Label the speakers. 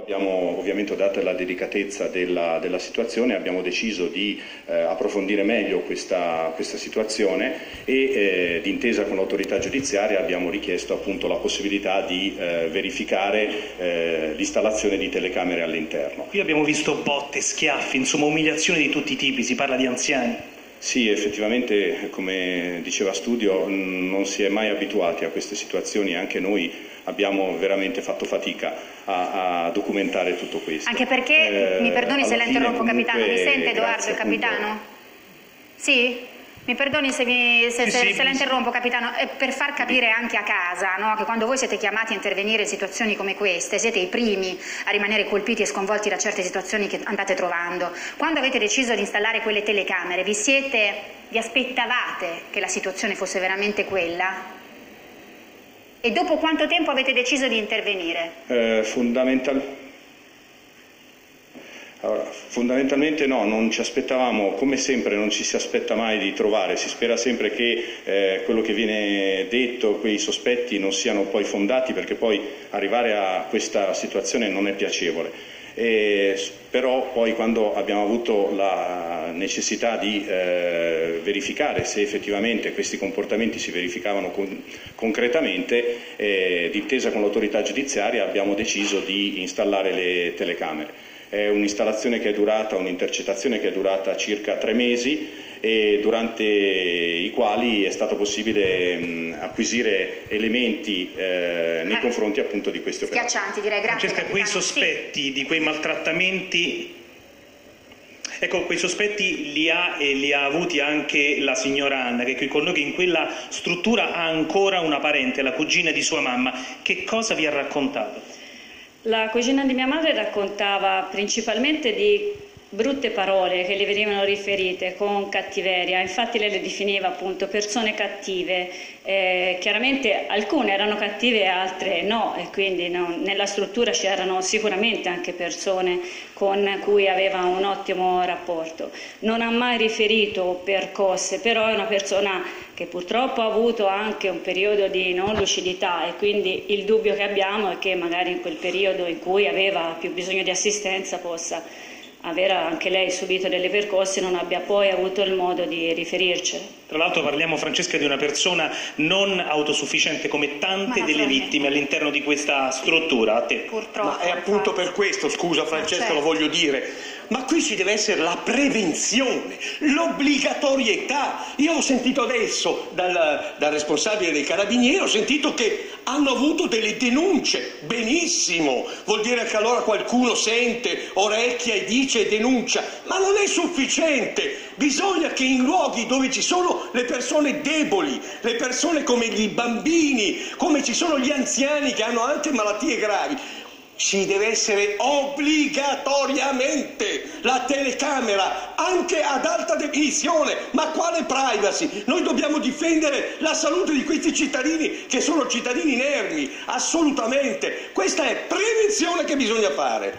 Speaker 1: Ovviamente, data la delicatezza della situazione, abbiamo deciso di approfondire meglio questa situazione e d'intesa con l'autorità giudiziaria abbiamo richiesto appunto la possibilità di verificare l'installazione di telecamere all'interno.
Speaker 2: Qui abbiamo visto botte, schiaffi, insomma umiliazioni di tutti i tipi, si parla di anziani.
Speaker 1: Sì, effettivamente, come diceva Studio, non si è mai abituati a queste situazioni, anche noi abbiamo veramente fatto fatica a documentare tutto questo.
Speaker 3: Anche perché, mi perdoni se la interrompo capitano, mi sente Edoardo il capitano? Sì? Mi perdoni se la interrompo capitano, per far capire anche a casa, no, che quando voi siete chiamati a intervenire in situazioni come queste siete i primi a rimanere colpiti e sconvolti da certe situazioni che andate trovando. Quando avete deciso di installare quelle telecamere vi aspettavate che la situazione fosse veramente quella? E dopo quanto tempo avete deciso di intervenire?
Speaker 1: Fondamentalmente no, non ci aspettavamo, come sempre non ci si aspetta mai di trovare, si spera sempre che quello che viene detto, quei sospetti non siano poi fondati, perché poi arrivare a questa situazione non è piacevole. Però poi quando abbiamo avuto la necessità di verificare se effettivamente questi comportamenti si verificavano concretamente, d'intesa con l'autorità giudiziaria abbiamo deciso di installare le telecamere. È un'installazione che è durata, un'intercettazione che è durata circa 3 mesi e durante i quali è stato possibile acquisire elementi nei confronti appunto di queste operazioni.
Speaker 3: Schiaccianti, direi. Grazie.
Speaker 2: Francesca, quei sospetti di quei maltrattamenti, ecco, quei sospetti li ha avuti anche la signora Anna, che è qui con noi, che in quella struttura ha ancora una parente, la cugina di sua mamma. Che cosa vi ha raccontato?
Speaker 4: La cugina di mia madre raccontava principalmente di brutte parole che le venivano riferite con cattiveria, infatti lei le definiva appunto persone cattive, chiaramente alcune erano cattive e altre no, e quindi nella struttura c'erano sicuramente anche persone con cui aveva un ottimo rapporto. Non ha mai riferito percosse, però è una persona che purtroppo ha avuto anche un periodo di non lucidità e quindi il dubbio che abbiamo è che magari in quel periodo in cui aveva più bisogno di assistenza possa aver anche lei subito delle percosse e non abbia poi avuto il modo di riferircene.
Speaker 2: Tra l'altro parliamo, Francesca, di una persona non autosufficiente come tante delle vittime all'interno di questa struttura. A te.
Speaker 3: Purtroppo.
Speaker 5: Ma è appunto per questo, scusa Francesca, lo voglio dire, ma qui ci deve essere la prevenzione, l'obbligatorietà. Io ho sentito adesso dal responsabile dei Carabinieri, ho sentito che hanno avuto delle denunce. Benissimo, vuol dire che allora qualcuno sente, orecchia e dice e denuncia, ma non è sufficiente. Bisogna che in luoghi dove ci sono le persone deboli, le persone come i bambini, come ci sono gli anziani che hanno anche malattie gravi, ci deve essere obbligatoriamente la telecamera anche ad alta definizione. Ma quale privacy? Noi dobbiamo difendere la salute di questi cittadini che sono cittadini inermi, assolutamente. Questa è prevenzione che bisogna fare.